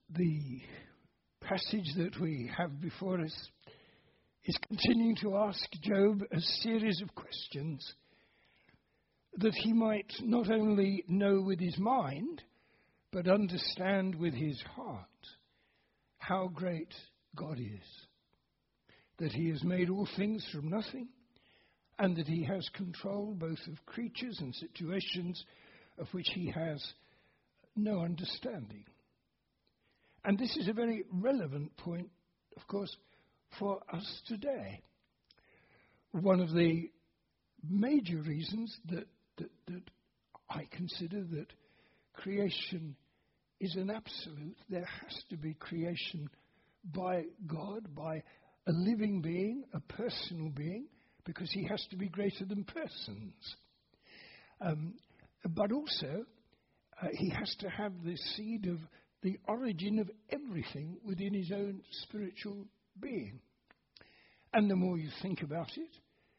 The passage that we have before us is continuing to ask Job a series of questions that he might not only know with his mind, but understand with his heart how great God is, that he has made all things from nothing, and that he has control both of creatures and situations of which he has no understanding. And this is a very relevant point, of course, for us today. One of the major reasons that I consider that creation is an absolute, there has to be creation by God, by a living being, a personal being, because he has to be greater than persons. But also, he has to have the seed of the origin of everything within his own spiritual being. And the more you think about it,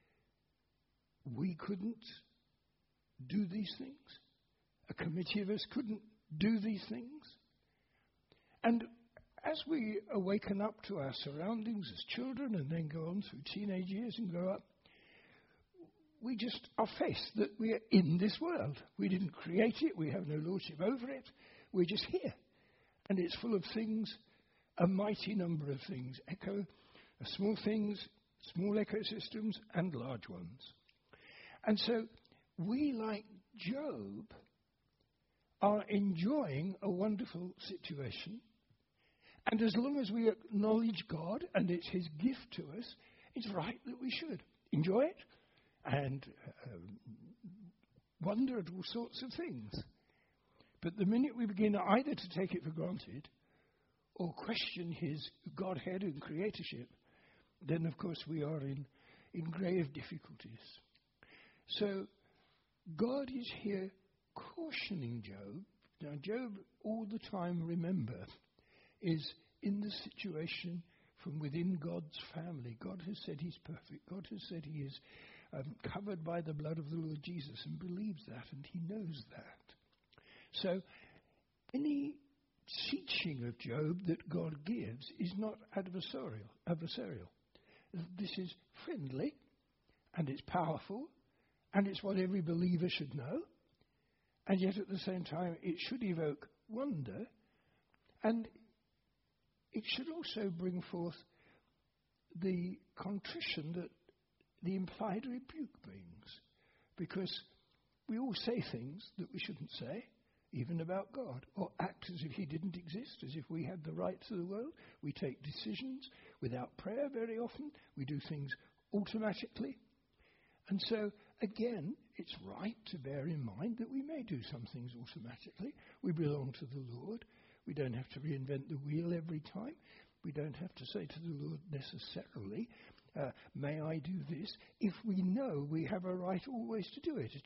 we couldn't do these things. A committee of us couldn't do these things. And as we awaken up to our surroundings as children and then go on through teenage years and grow up, we just are faced that we are in this world. We didn't create it. We have no lordship over it. We're just here. And it's full of things, a mighty number of things, small things, small ecosystems, and large ones. And so we, like Job, are enjoying a wonderful situation. And as long as we acknowledge God and it's his gift to us, it's right that we should enjoy it and wonder at all sorts of things. But the minute we begin either to take it for granted or question his Godhead and creatorship, then of course we are in grave difficulties. So God is here cautioning Job. Now Job, all the time, remember, is in the situation from within God's family. God has said he's perfect. God has said he is covered by the blood of the Lord Jesus, and believes that, and he knows that. So any teaching of Job that God gives is not adversarial. This is friendly, and it's powerful, and it's what every believer should know. And yet at the same time, it should evoke wonder, and it should also bring forth the contrition that the implied rebuke brings. Because we all say things that we shouldn't say, even about God, or act as if he didn't exist, as if we had the right to the world. We take decisions without prayer very often. We do things automatically. And so, again, it's right to bear in mind that we may do some things automatically. We belong to the Lord. We don't have to reinvent the wheel every time. We don't have to say to the Lord necessarily, may I do this? If we know we have a right always to do it.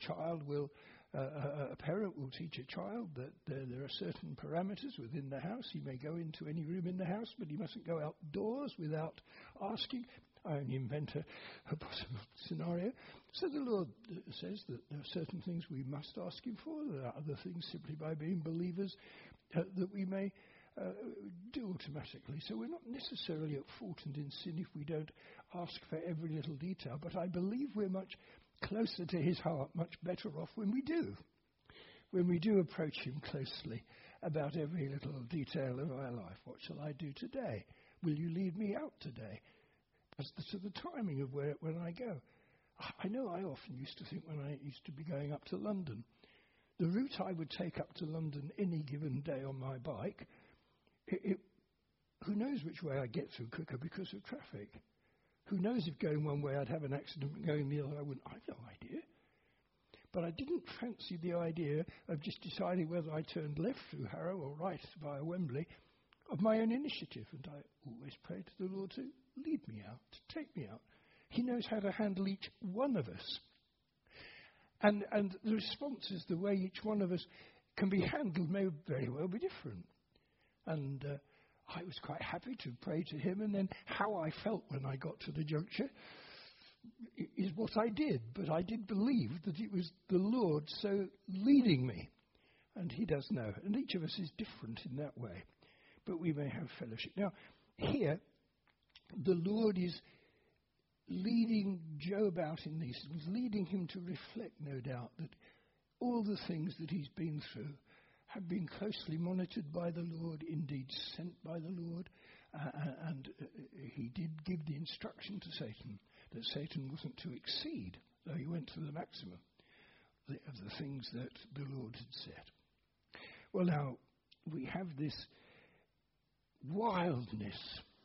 A parent will teach a child that there are certain parameters within the house. He may go into any room in the house, but he mustn't go outdoors without asking. I only invent a possible scenario. So the Lord says that there are certain things we must ask him for. There are other things simply by being believers that we may do automatically. So we're not necessarily at fault and in sin if we don't ask for every little detail. But I believe we're much closer to his heart, much better off when we do. When we do approach him closely about every little detail of our life. What shall I do today? Will you lead me out today? As to the timing of when I go. I know I often used to think when I used to be going up to London, the route I would take up to London any given day on my bike, who knows which way I'd get through quicker because of traffic? Who knows if going one way I'd have an accident and going the other I wouldn't? I've no idea. But I didn't fancy the idea of just deciding whether I turned left through Harrow or right via Wembley of my own initiative. And I always prayed to the Lord to lead me out, to take me out. He knows how to handle each one of us. And the responses, the way each one of us can be handled may very well be different. And I was quite happy to pray to him, and then how I felt when I got to the juncture is what I did. But I did believe that it was the Lord so leading me. And he does know. And each of us is different in that way. but we may have fellowship. Now, here, the Lord is leading Job out in these things, leading him to reflect, no doubt, that all the things that he's been through have been closely monitored by the Lord, indeed sent by the Lord, and he did give the instruction to Satan that Satan wasn't to exceed, though he went to the maximum of the things that the Lord had said. Well, now, we have this wildness.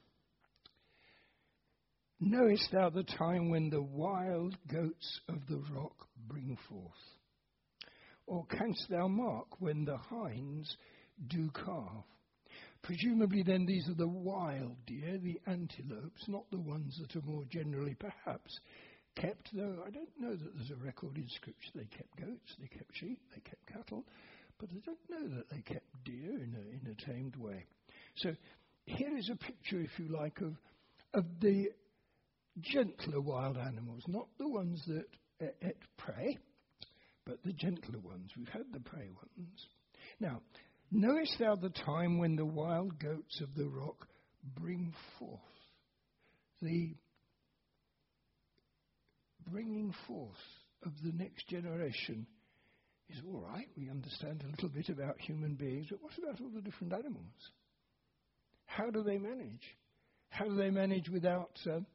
Knowest thou the time when the wild goats of the rock bring forth? Or canst thou mark when the hinds do calve? Presumably then these are the wild deer, the antelopes, not the ones that are more generally perhaps kept, though I don't know that there's a record in Scripture. They kept goats, they kept sheep, they kept cattle, but I don't know that they kept deer in a tamed way. So here is a picture, if you like, of the gentler wild animals, not the ones that ate prey, but the gentler ones. We've had the prey ones. Now, knowest thou the time when the wild goats of the rock bring forth? The bringing forth of the next generation is all right. We understand a little bit about human beings, but what about all the different animals? How do they manage? How do they manage without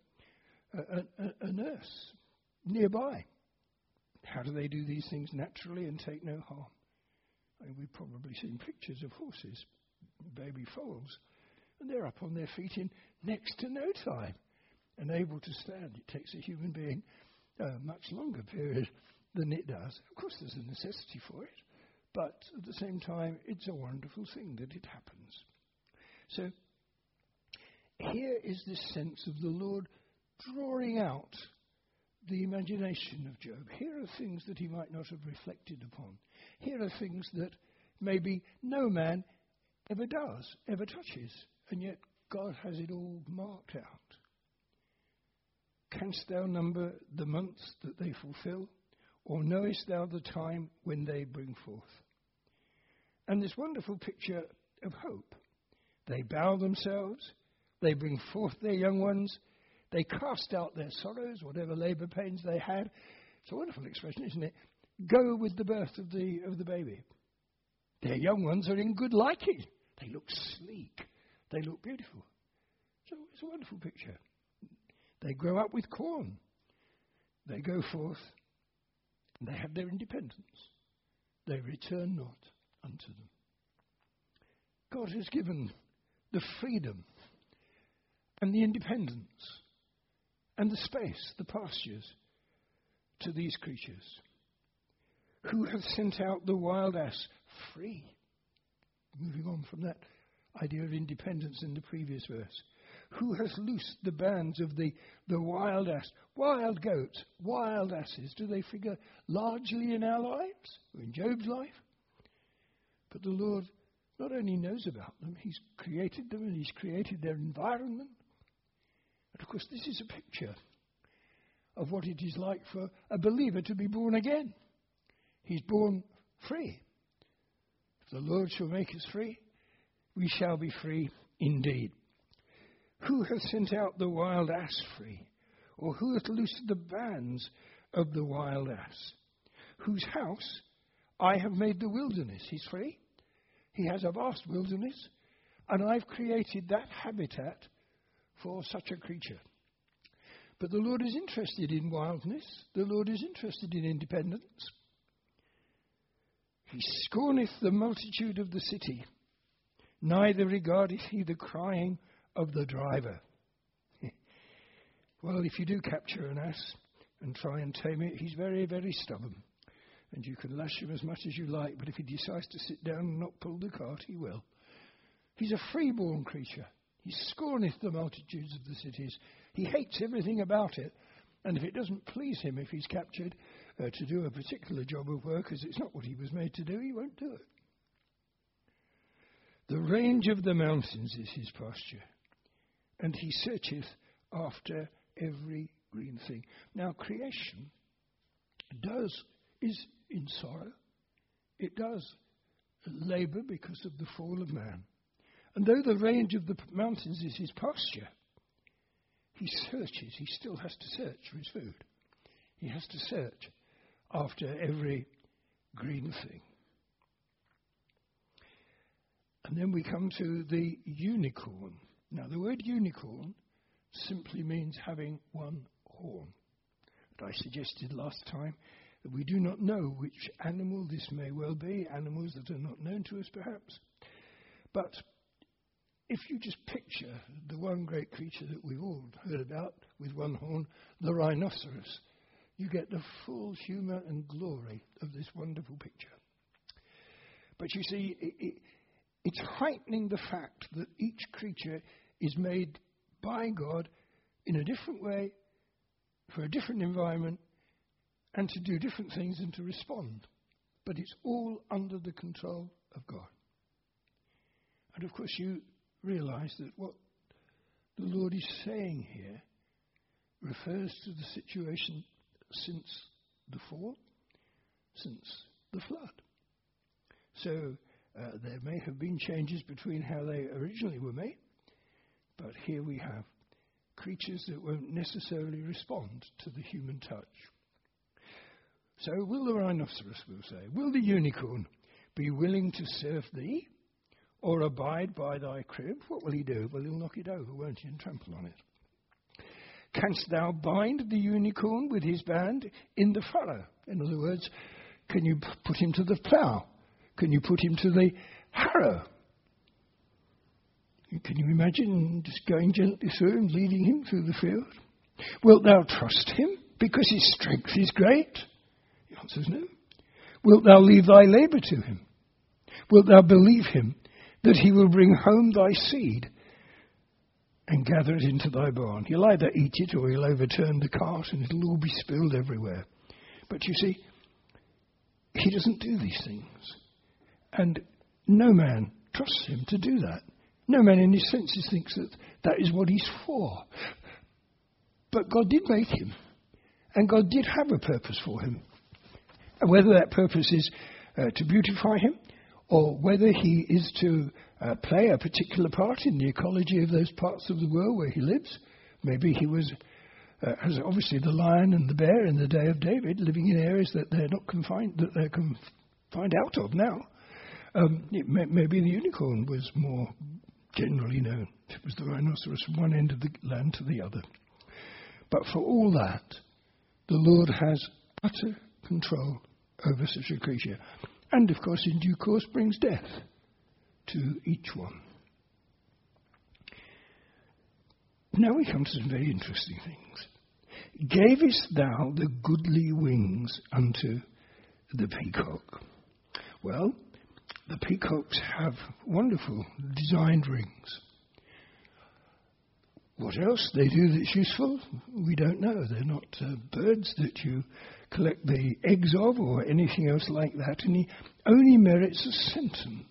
a nurse nearby? How do they do these things naturally and take no harm? I mean, we've probably seen pictures of horses, baby foals, and they're up on their feet in next to no time and able to stand. It takes a human being a much longer period than it does. Of course, there's a necessity for it, but at the same time, it's a wonderful thing that it happens. So here is this sense of the Lord drawing out the imagination of Job. Here are things that he might not have reflected upon. Here are things that maybe no man ever does, ever touches, and yet God has it all marked out. Canst thou number the months that they fulfill, or knowest thou the time when they bring forth? And this wonderful picture of hope. They bow themselves, they bring forth their young ones, they cast out their sorrows, whatever labour pains they had. It's a wonderful expression, isn't it? Go with the birth of the baby. Their young ones are in good liking. They look sleek. They look beautiful. So it's a wonderful picture. They grow up with corn. They go forth, and they have their independence. They return not unto them. God has given the freedom and the independence and the space, the pastures, to these creatures. Who hath sent out the wild ass free? Moving on from that idea of independence in the previous verse. Who has loosed the bands of the wild ass? Wild goats, wild asses. Do they figure largely in our lives, or in Job's life? But the Lord not only knows about them, he's created them and he's created their environment. And of course, this is a picture of what it is like for a believer to be born again. He's born free. If the Lord shall make us free, we shall be free indeed. Who hath sent out the wild ass free? Or who hath loosed the bands of the wild ass? Whose house I have made the wilderness. He's free. He has a vast wilderness. And I've created that habitat for such a creature. But the Lord is interested in wildness. The Lord is interested in independence. He scorneth the multitude of the city, neither regardeth he the crying of the driver. Well, if you do capture an ass and try and tame it, he's very, very stubborn. And you can lash him as much as you like, but if he decides to sit down and not pull the cart, he will. He's a freeborn creature. He scorneth the multitudes of the cities. He hates everything about it. And if it doesn't please him, if he's captured to do a particular job of work, as it's not what he was made to do, he won't do it. The range of the mountains is his pasture, and he searcheth after every green thing. Now, creation is in sorrow. It does labour because of the fall of man. And though the range of the mountains is his pasture, he searches. He still has to search for his food. He has to search after every green thing. And then we come to the unicorn. Now, the word unicorn simply means having one horn. But I suggested last time that we do not know which animal this may well be, animals that are not known to us perhaps. But if you just picture the one great creature that we've all heard about with one horn, the rhinoceros, you get the full humour and glory of this wonderful picture. But you see, it's heightening the fact that each creature is made by God in a different way, for a different environment, and to do different things and to respond. But it's all under the control of God. And of course you realise that what the Lord is saying here refers to the situation since the fall, since the flood. So there may have been changes between how they originally were made, but here we have creatures that won't necessarily respond to the human touch. So will the rhinoceros, we'll say, will the unicorn be willing to serve thee or abide by thy crib? What will he do? Well, he'll knock it over, won't he, and trample on it. Canst thou bind the unicorn with his band in the furrow? In other words, can you put him to the plough? Can you put him to the harrow? Can you imagine just going gently through and leading him through the field? Wilt thou trust him because his strength is great? The answer is no. Wilt thou leave thy labour to him? Wilt thou believe him that he will bring home thy seed and gather it into thy barn? He'll either eat it or he'll overturn the cart and it'll all be spilled everywhere. But you see, he doesn't do these things. And no man trusts him to do that. No man in his senses thinks that that is what he's for. But God did make him. And God did have a purpose for him. And whether that purpose is to beautify him, or whether he is to play a particular part in the ecology of those parts of the world where he lives. Maybe he was, as obviously the lion and the bear in the day of David, living in areas that they're not confined, that they're confined out of now. Maybe the unicorn was more generally known. It was the rhinoceros from one end of the land to the other. But for all that, the Lord has utter control over such a creature. And, of course, in due course brings death to each one. Now we come to some very interesting things. Gavest thou the goodly wings unto the peacock? Well, the peacocks have wonderful designed rings. What else they do that's useful, we don't know. They're not birds that you collect the eggs of or anything else like that, and he only merits a sentence.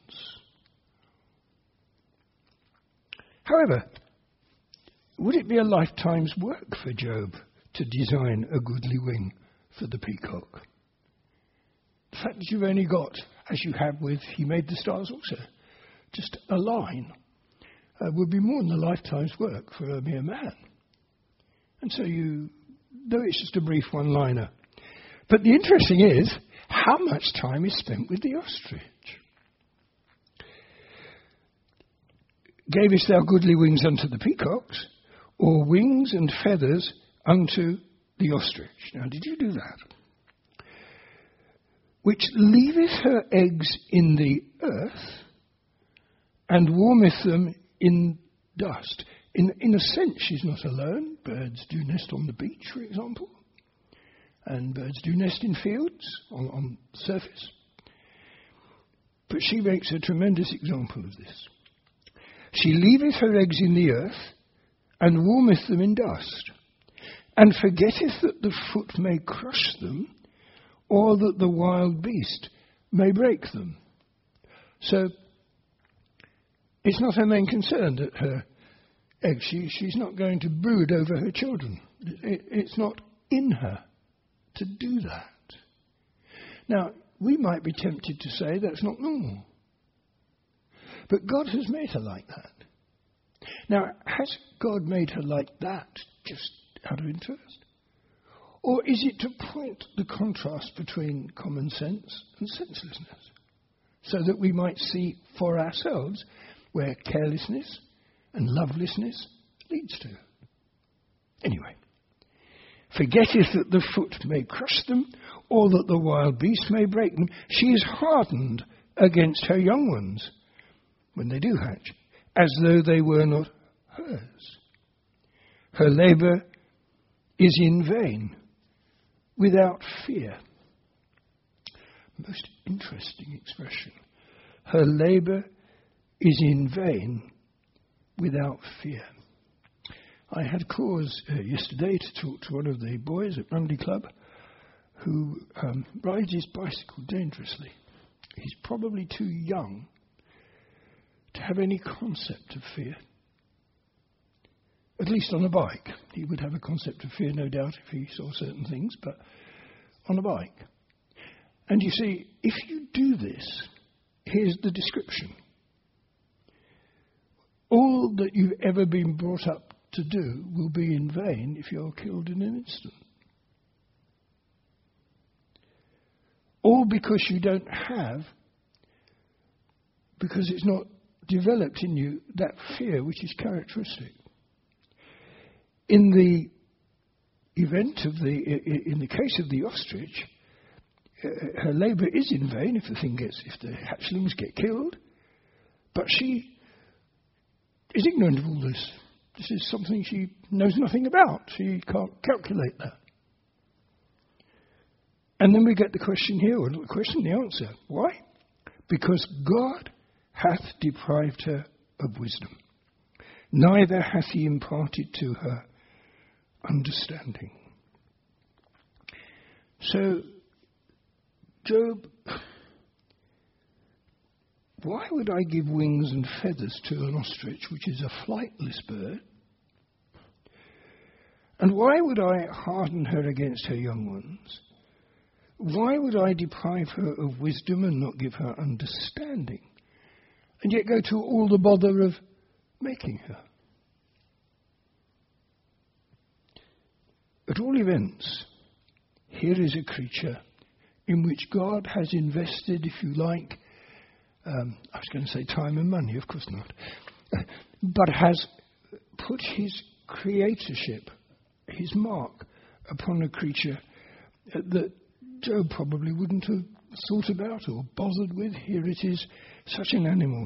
However, would it be a lifetime's work for Job to design a goodly wing for the peacock? The fact that you've only got, as you have with He Made the Stars also, just a line, would be more than a lifetime's work for a mere man. And so though it's just a brief one-liner. But the interesting is, how much time is spent with the ostrich? Gavest thou goodly wings unto the peacocks, or wings and feathers unto the ostrich? Now, did you do that? Which leaveth her eggs in the earth, and warmeth them in dust. In a sense, she's not alone. Birds do nest on the beach, for example. And birds do nest in fields on the surface. But she makes a tremendous example of this. She leaveth her eggs in the earth, and warmeth them in dust, and forgetteth that the foot may crush them, or that the wild beast may break them. So, it's not her main concern that her eggs, she's not going to brood over her children. It's not in her to do that. Now, we might be tempted to say that's not normal. But God has made her like that. Now, has God made her like that just out of interest? Or is it to point the contrast between common sense and senselessness, so that we might see for ourselves where carelessness and lovelessness leads to? Anyway, forgetteth that the foot may crush them, or that the wild beast may break them. She is hardened against her young ones when they do hatch, as though they were not hers. Her labour is in vain, without fear. Most interesting expression. Her labour is in vain, without fear. I had cause yesterday to talk to one of the boys at Rugby Club who rides his bicycle dangerously. He's probably too young to have any concept of fear. At least on a bike. He would have a concept of fear, no doubt, if he saw certain things, but on a bike. And you see, if you do this, here's the description. All that you've ever been brought up to do will be in vain if you're killed in an instant. All because you don't have, because it's not developed in you, that fear which is characteristic. In the event of in the case of the ostrich, her labour is in vain if the hatchlings get killed, but she is ignorant of all this. This is something she knows nothing about. She can't calculate that. And then we get the question here, or the question, the answer. Why? Because God hath deprived her of wisdom, neither hath he imparted to her understanding. So, Job, why would I give wings and feathers to an ostrich, which is a flightless bird? And why would I harden her against her young ones? Why would I deprive her of wisdom and not give her understanding? And yet go to all the bother of making her? At all events, here is a creature in which God has invested, if you like, I was going to say time and money, of course not, but has put his creatorship, his mark, upon a creature that Job probably wouldn't have thought about or bothered with. Here it is, such an animal,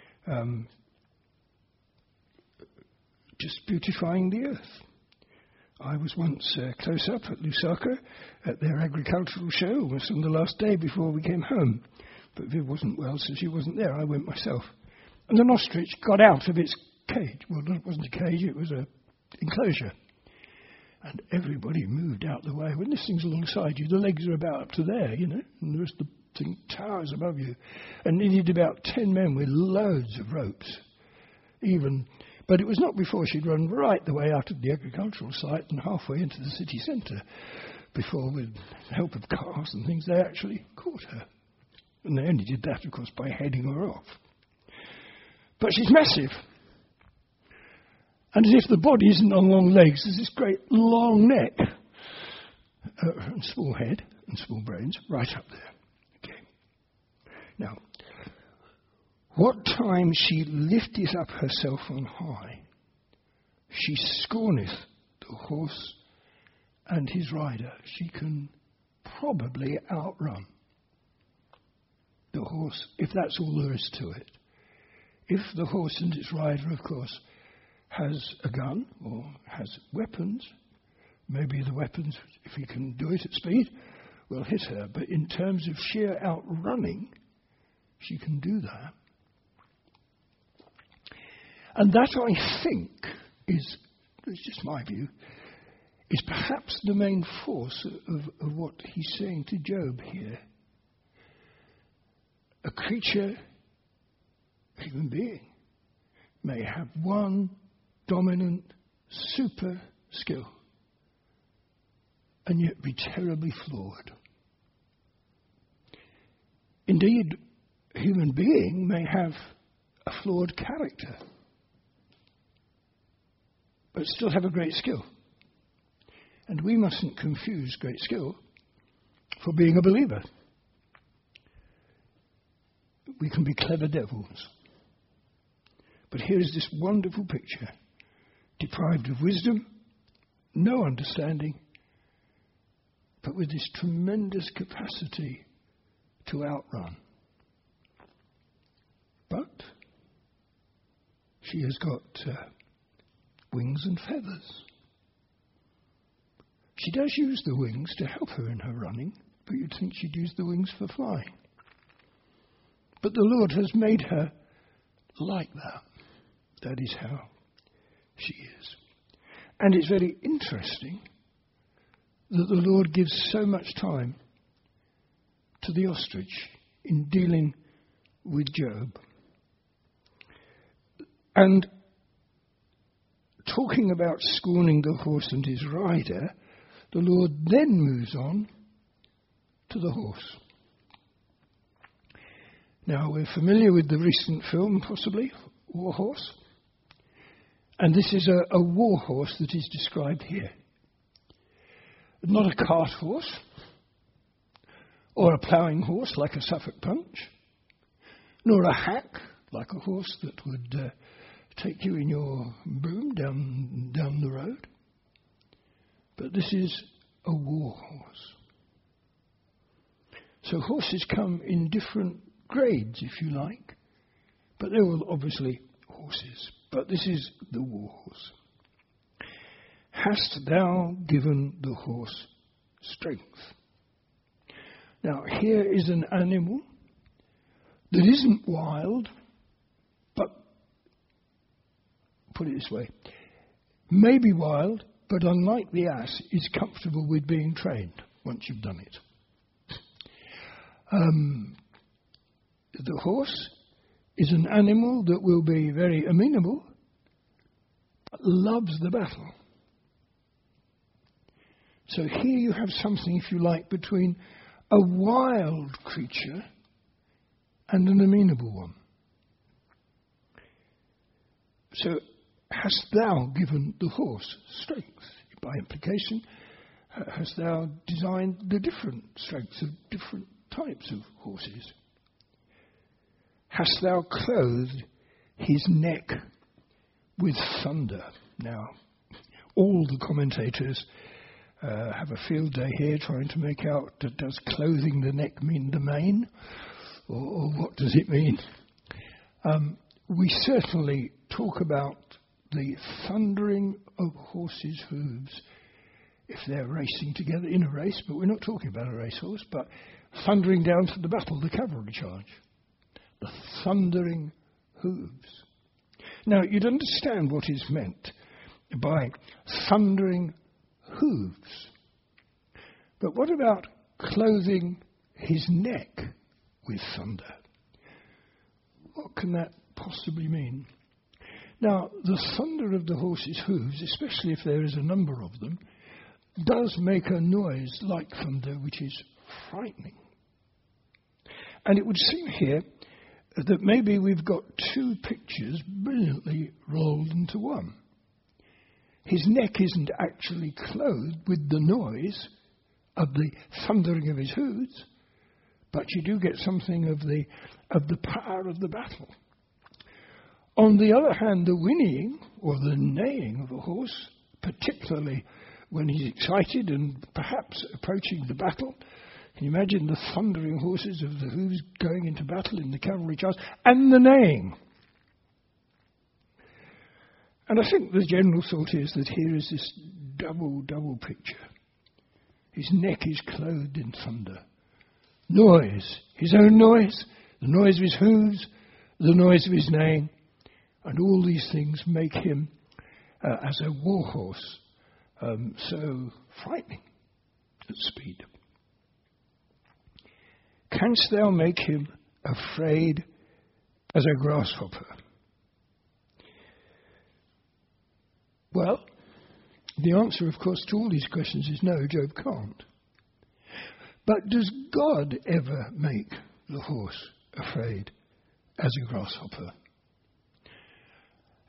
just beautifying the earth. I was once close up at Lusaka at their agricultural show. It was on the last day before we came home. But Viv wasn't well, so she wasn't there. I went myself. And an ostrich got out of its cage. Well, it wasn't a cage, it was an enclosure. And everybody moved out the way. When this thing's alongside you, the legs are about up to there, and the rest of the thing towers above you. And needed about 10 men with loads of ropes, even. But it was not before she'd run right the way out of the agricultural site and halfway into the city centre before, with the help of cars and things, they actually caught her. And they only did that, of course, by heading her off. But she's massive. And as if the body isn't on long legs, there's this great long neck and small head and small brains right up there. Okay. Now, what time she lifteth up herself on high, she scorneth the horse and his rider. She can probably outrun the horse, if that's all there is to it. If the horse and its rider, of course, has a gun or has weapons, maybe the weapons, if he can do it at speed, will hit her. But in terms of sheer outrunning, she can do that. And that, I think, it's just my view, is perhaps the main force of what he's saying to Job here. A creature, a human being, may have one dominant super skill and yet be terribly flawed. Indeed, a human being may have a flawed character, but still have a great skill. And we mustn't confuse great skill for being a believer. We can be clever devils. But here is this wonderful picture, deprived of wisdom, no understanding, but with this tremendous capacity to outrun. But she has got wings and feathers. She does use the wings to help her in her running, but you'd think she'd use the wings for flying. But the Lord has made her like that. That is how she is. And it's very interesting that the Lord gives so much time to the ostrich in dealing with Job. And talking about scorning the horse and his rider, the Lord then moves on to the horse. Now, we're familiar with the recent film, possibly, War Horse. And this is a war horse that is described here. Not a cart horse, or a ploughing horse like a Suffolk Punch, nor a hack like a horse that would take you in your boom down the road. But this is a war horse. So horses come in different grades, if you like, but they're all obviously horses. But this is the war horse. Hast thou given the horse strength? Now, here is an animal that isn't wild, but, put it this way, may be wild, but unlike the ass, is comfortable with being trained once you've done it. The horse is an animal that will be very amenable, but loves the battle. So here you have something, if you like, between a wild creature and an amenable one. So, hast thou given the horse strength? By implication, hast thou designed the different strengths of different types of horses? Hast thou clothed his neck with thunder? Now, all the commentators have a field day here trying to make out, does clothing the neck mean the mane? Or what does it mean? We certainly talk about the thundering of horses' hooves if they're racing together in a race, but we're not talking about a racehorse, but thundering down to the battle, the cavalry charge. The thundering hooves. Now, you'd understand what is meant by thundering hooves. But what about clothing his neck with thunder? What can that possibly mean? Now, the thunder of the horse's hooves, especially if there is a number of them, does make a noise like thunder, which is frightening. And it would seem here that maybe we've got two pictures brilliantly rolled into one. His neck isn't actually clothed with the noise of the thundering of his hooves, but you do get something of the power of the battle. On the other hand, the whinnying or the neighing of a horse, particularly when he's excited and perhaps approaching the battle, can you imagine the thundering horses of the hooves going into battle in the cavalry charge, and the neighing? And I think the general thought is that here is this double picture. His neck is clothed in thunder. Noise, his own noise, the noise of his hooves, the noise of his neighing, and all these things make him, as a war horse, so frightening at speed. Canst thou make him afraid as a grasshopper? Well, the answer, of course, to all these questions is no, Job can't. But does God ever make the horse afraid as a grasshopper?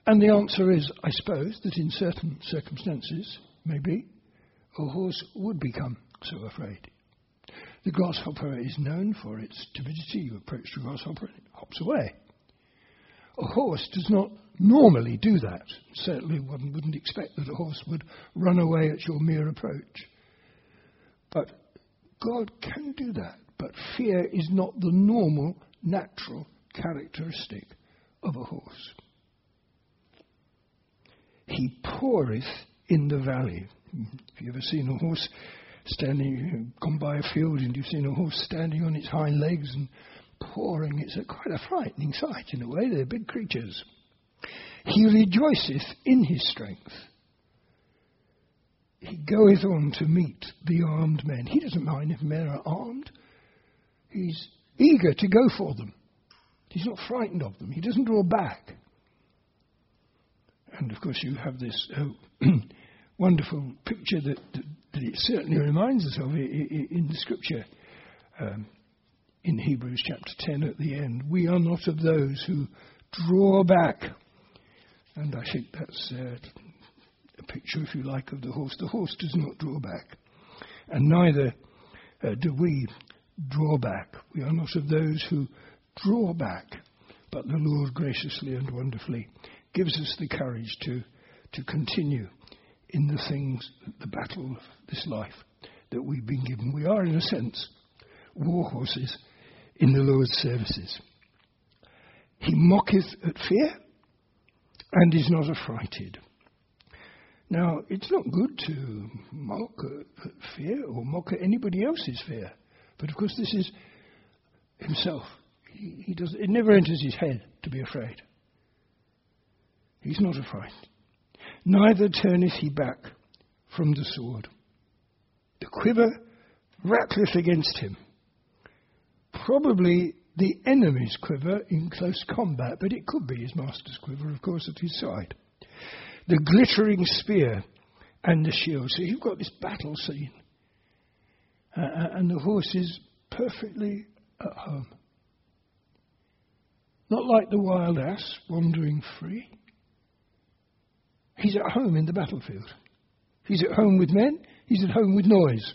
And the answer is, I suppose, that in certain circumstances, maybe, a horse would become so afraid. The grasshopper is known for its timidity. You approach the grasshopper and it hops away. A horse does not normally do that. Certainly one wouldn't expect that a horse would run away at your mere approach. But God can do that. But fear is not the normal, natural characteristic of a horse. He poureth in the valley. Have you ever seen a horse standing, gone by a field and you've seen a horse standing on its hind legs and pouring? It's quite a frightening sight in a way. They're big creatures. He rejoiceth in his strength. He goeth on to meet the armed men. He doesn't mind if men are armed. He's eager to go for them. He's not frightened of them. He doesn't draw back. And of course you have this wonderful picture that it certainly reminds us of in the scripture. In Hebrews chapter 10 at the end, we are not of those who draw back. And I think that's a picture, if you like, of the horse. The horse does not draw back. And neither do we draw back. We are not of those who draw back. But the Lord graciously and wonderfully gives us the courage to continue in the things, the battle of this life that we've been given. We are, in a sense, war horses in the Lord's services. He mocketh at fear and is not affrighted. Now, it's not good to mock at fear or mock at anybody else's fear. But of course, this is himself. It never enters his head to be afraid. He's not afraid. Neither turneth he back from the sword. The quiver rattleth against him. Probably the enemy's quiver in close combat, but it could be his master's quiver, of course, at his side. The glittering spear and the shield. So you've got this battle scene. And the horse is perfectly at home. Not like the wild ass wandering free. He's at home in the battlefield. He's at home with men. He's at home with noise.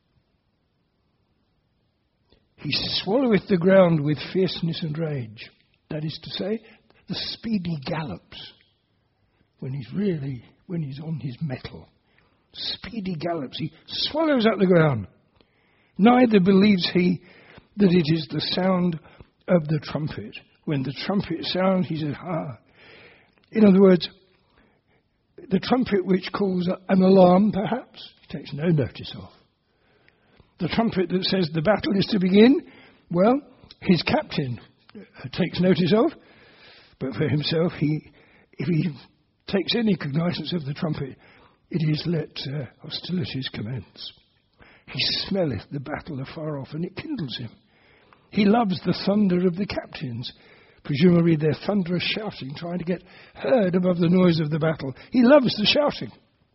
He swalloweth the ground with fierceness and rage. That is to say, the speedy gallops. When he's on his mettle. Speedy gallops. He swallows up the ground. Neither believes he that it is the sound of the trumpet. When the trumpet sounds, he says, ha. In other words, the trumpet which calls an alarm, perhaps, he takes no notice of. The trumpet that says the battle is to begin, well, his captain takes notice of. But for himself, if he takes any cognizance of the trumpet, it is let hostilities commence. He smelleth the battle afar off, and it kindles him. He loves the thunder of the captains. Presumably their thunderous shouting, trying to get heard above the noise of the battle. He loves the shouting.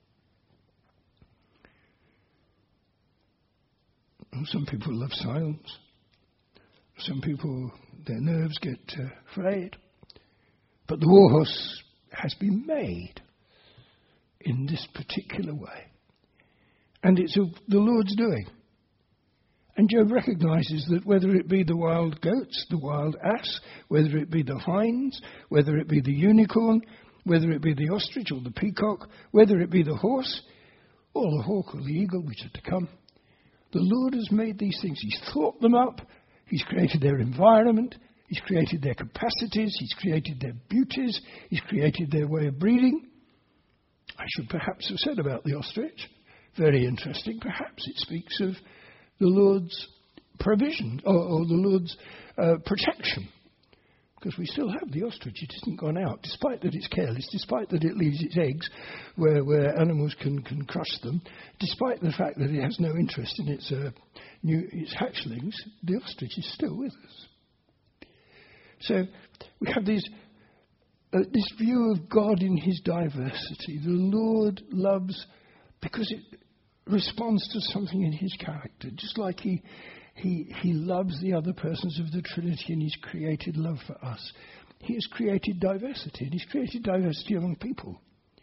Some people love silence. Some people, their nerves get frayed. But the war horse has been made in this particular way. And it's of the Lord's doing. And Job recognizes that whether it be the wild goats, the wild ass, whether it be the hinds, whether it be the unicorn, whether it be the ostrich or the peacock, whether it be the horse, or the hawk or the eagle, which are to come, the Lord has made these things. He's thought them up. He's created their environment. He's created their capacities. He's created their beauties. He's created their way of breeding. I should perhaps have said about the ostrich. Very interesting. Perhaps it speaks of the Lord's provision or the Lord's protection. Because we still have the ostrich. It hasn't gone out, despite that it's careless, despite that it leaves its eggs where animals can crush them, despite the fact that it has no interest in its hatchlings, the ostrich is still with us. So we have this view of God in his diversity. The Lord loves because it responds to something in his character, just like he loves the other persons of the Trinity in his created love for us. He has created diversity, and He's created diversity among people.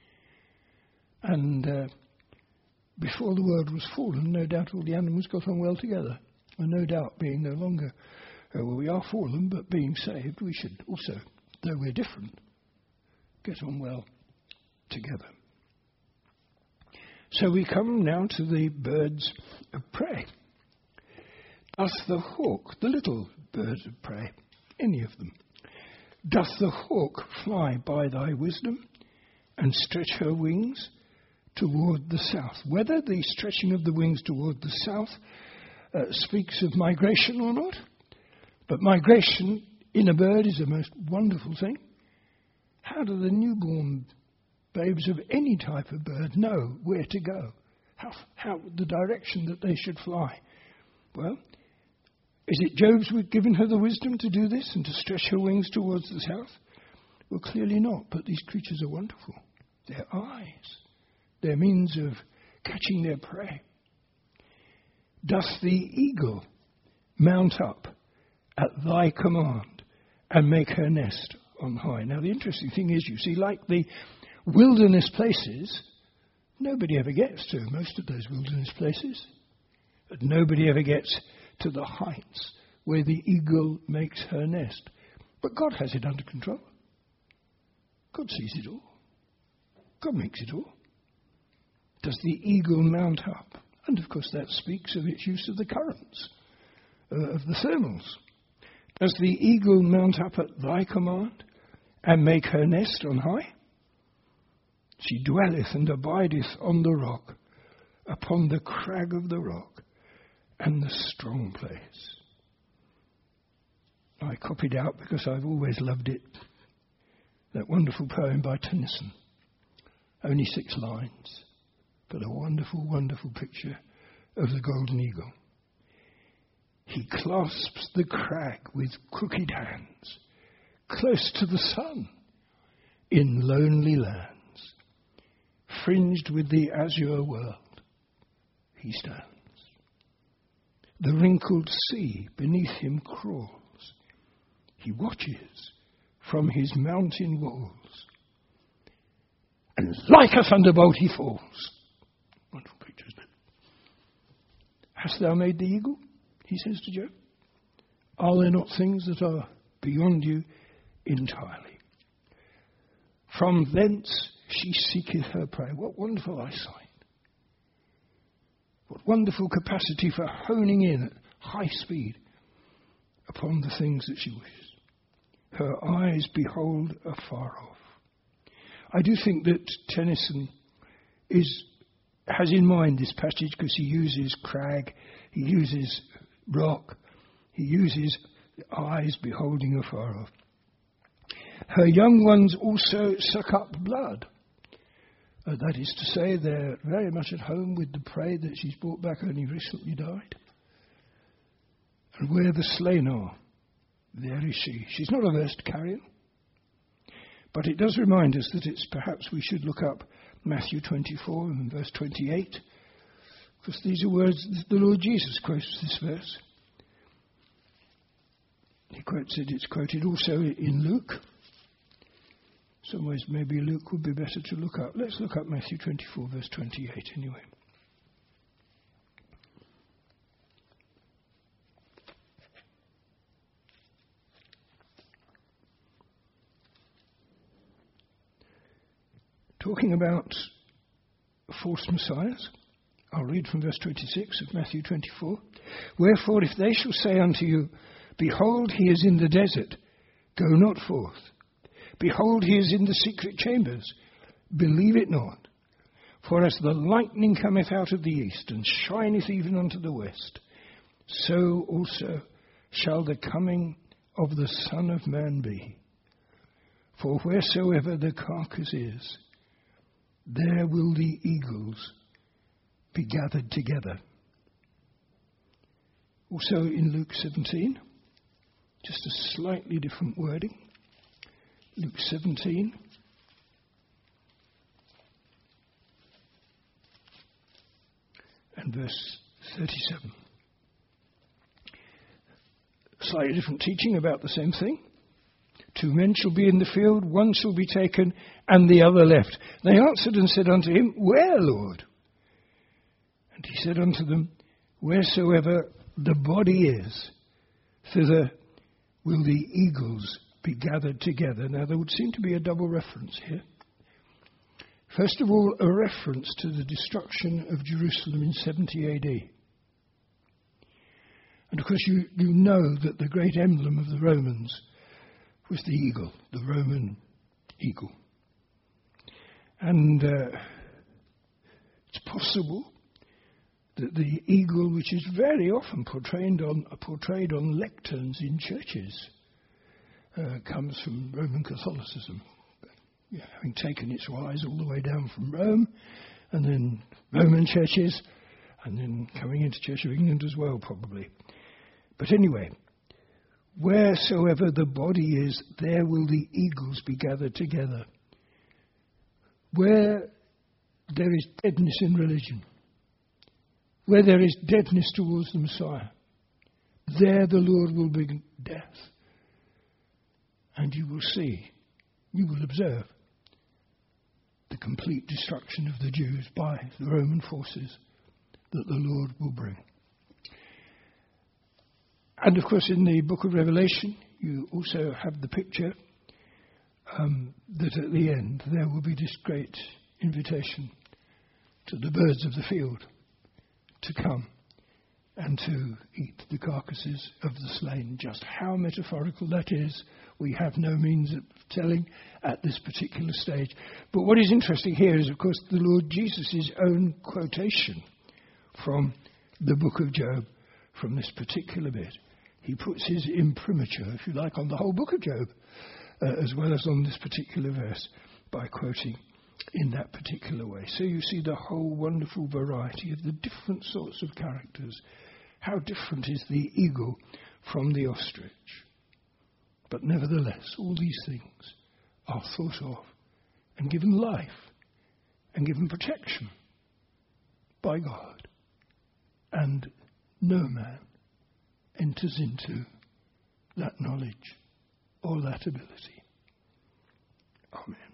And before the world was fallen, no doubt all the animals got on well together. And no doubt, being no longer, we are fallen, but being saved, we should also, though we're different, get on well together. So we come now to the birds of prey. Doth the hawk, the little birds of prey, any of them, doth the hawk fly by thy wisdom and stretch her wings toward the south? Whether the stretching of the wings toward the south speaks of migration or not, but migration in a bird is a most wonderful thing. How do the newborn babes of any type of bird know where to go? How the direction that they should fly? Well, is it Job's given her the wisdom to do this and to stretch her wings towards the south? Well, clearly not, but these creatures are wonderful. Their eyes, their means of catching their prey. Doth the eagle mount up at thy command and make her nest on high? Now, the interesting thing is, you see, like the wilderness places, nobody ever gets to most of those wilderness places. But nobody ever gets to the heights where the eagle makes her nest. But God has it under control. God sees it all. God makes it all. Does the eagle mount up? And of course that speaks of its use of the currents, of the thermals. Does the eagle mount up at thy command and make her nest on high? She dwelleth and abideth on the rock, upon the crag of the rock, and the strong place. I copied out, because I've always loved it, that wonderful poem by Tennyson. Only 6 lines, but a wonderful, wonderful picture of the golden eagle. He clasps the crag with crooked hands, close to the sun, in lonely lands. Fringed with the azure world, he stands. The wrinkled sea beneath him crawls. He watches from his mountain walls, and like a thunderbolt he falls. Wonderful picture, isn't it? Hast thou made the eagle? He says to Job. Are there not things that are beyond you entirely? From thence she seeketh her prey. What wonderful eyesight. What wonderful capacity for honing in at high speed upon the things that she wishes. Her eyes behold afar off. I do think that Tennyson has in mind this passage, because he uses crag, he uses rock, he uses eyes beholding afar off. Her young ones also suck up blood. That is to say, they're very much at home with the prey that she's brought back, only recently died. And where the slain are, there is she. She's not averse to carrion. But it does remind us that it's perhaps we should look up Matthew 24 and verse 28, because these are words the Lord Jesus quotes this verse. He quotes it, it's quoted also in Luke. Some ways maybe Luke would be better to look up. Let's look up Matthew 24, verse 28 anyway. Talking about false messiahs, I'll read from verse 26 of Matthew 24. Wherefore, if they shall say unto you, Behold, he is in the desert, go not forth. Behold, he is in the secret chambers, believe it not. For as the lightning cometh out of the east, and shineth even unto the west, so also shall the coming of the Son of Man be. For wheresoever the carcass is, there will the eagles be gathered together. Also in Luke 17, just a slightly different wording. Luke 17. And verse 37. Slightly different teaching about the same thing. 2 men shall be in the field, one shall be taken, and the other left. They answered and said unto him, Where, Lord? And he said unto them, Wheresoever the body is, thither will the eagles be gathered together. Now, there would seem to be a double reference here. First of all, a reference to the destruction of Jerusalem in 70 AD. And of course, you know that the great emblem of the Romans was the eagle, the Roman eagle. And it's possible that the eagle, which is very often portrayed on lecterns in churches, comes from Roman Catholicism. Having taken its rise all the way down from Rome, and then Roman churches, and then coming into Church of England as well, probably. But anyway, wheresoever the body is, there will the eagles be gathered together. Where there is deadness in religion, where there is deadness towards the Messiah, there the Lord will bring death. And you will see, you will observe the complete destruction of the Jews by the Roman forces that the Lord will bring. And of course, in the book of Revelation, you also have the picture that at the end there will be this great invitation to the birds of the field to come and to eat the carcasses of the slain. Just how metaphorical that is, we have no means of telling at this particular stage. But what is interesting here is, of course, the Lord Jesus' own quotation from the book of Job, from this particular bit. He puts his imprimatur, if you like, on the whole book of Job, as well as on this particular verse, by quoting in that particular way. So you see the whole wonderful variety of the different sorts of characters. How different is the eagle from the ostrich? But nevertheless, all these things are thought of and given life and given protection by God. And no man enters into that knowledge or that ability. Amen.